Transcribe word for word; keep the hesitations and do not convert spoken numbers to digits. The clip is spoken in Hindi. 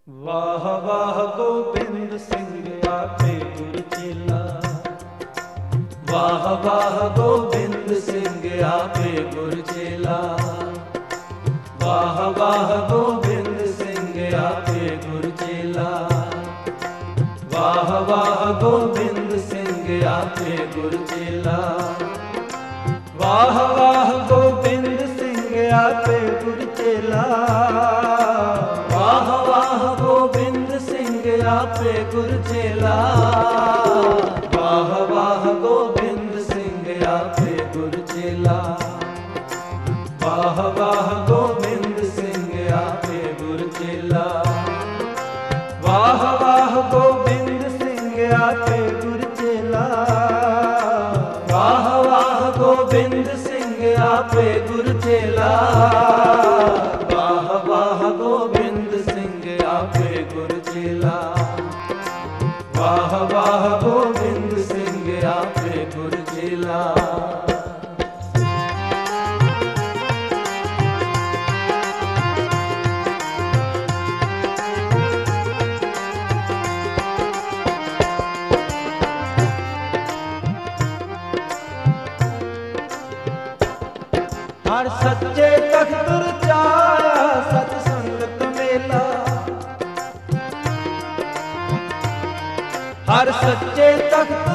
वाह वाह गोबिंद सिंह आपे गुर चेला। वाह वाह गोबिंद सिंह आपे गुर चेला। वाह वाह गोबिंद सिंह आपे गुर चेला। वाह वाह गोबिंद सिंह आपे गुर चेला। वाह वाह गोबिंद सिंह आपे गुर चेला। वाह वाह गोबिंद सिंह आपे गुर चेला। वाह वाह गोबिंद सिंह आपे गुर चेला। वाह वाह गोबिंद सिंह आपे गुर चेला। वाह वाह गोबिंद सिंह आपे गुर चेला। वाह वाह गोबिंद सिंह आपे गुर चेला। वाह वाह गोबिंद सिंह आपे गुर चेला। वाह वाह गोबिंद सिंह आपे गुर चेला। हर सच्चे तख्त चाया सत संगत मेला। हर सच्चे तख्त